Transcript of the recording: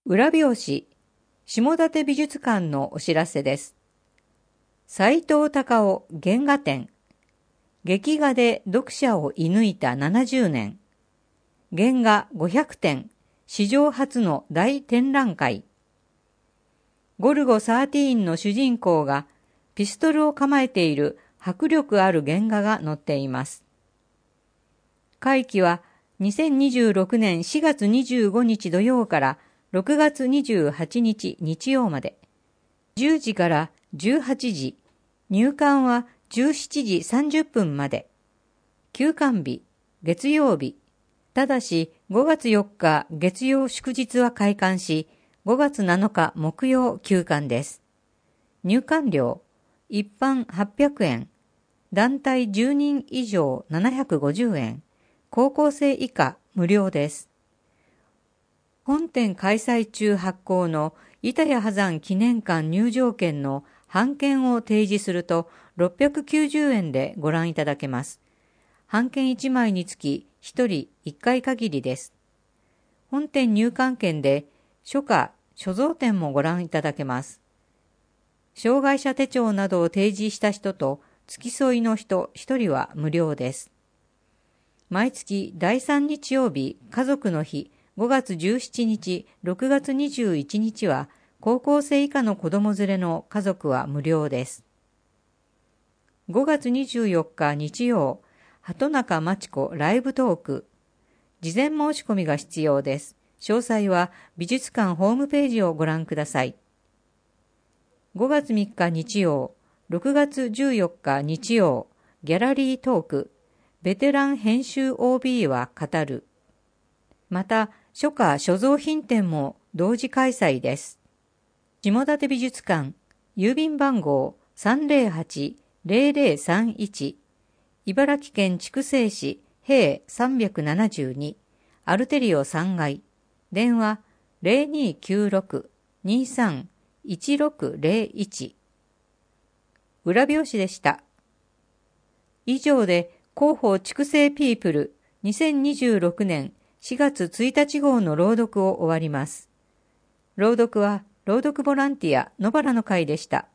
裏表紙、下館美術館のお知らせです。斎藤隆夫原画展。劇画で読者を射抜いた70年。原画500点。史上初の大展覧会。ゴルゴ13の主人公がピストルを構えている迫力ある原画が載っています。会期は2026年4月25日土曜から6月28日日曜まで。10時から18時。入館は17時30分まで。休館日、月曜日。ただし5月4日月曜祝日は開館し、5月7日木曜休館です。入館料、一般800円。団体10人以上750円。高校生以下無料です。本展開催中発行の板谷波山記念館入場券の半券を提示すると690円でご覧いただけます。半券1枚につき1人1回限りです。本展入館券で書家、所蔵展もご覧いただけます。障害者手帳などを提示した人と付き添いの人1人は無料です。毎月第3日曜日、家族の日、5月17日、6月21日は高校生以下の子供連れの家族は無料です。5月24日日曜、鳩中真知子ライブトーク。事前申し込みが必要です。詳細は美術館ホームページをご覧ください。5月3日日曜、6月14日日曜、ギャラリートーク。ベテラン編集 OB は語る。また、書家所蔵品展も同時開催です。下館美術館、郵便番号308-0031、茨城県筑西市平372、アルテリオ3階、電話0296-23-1601。裏表紙でした。以上で広報筑西ピープル2026年4月1日号の朗読を終わります。朗読は朗読ボランティア野原の会でした。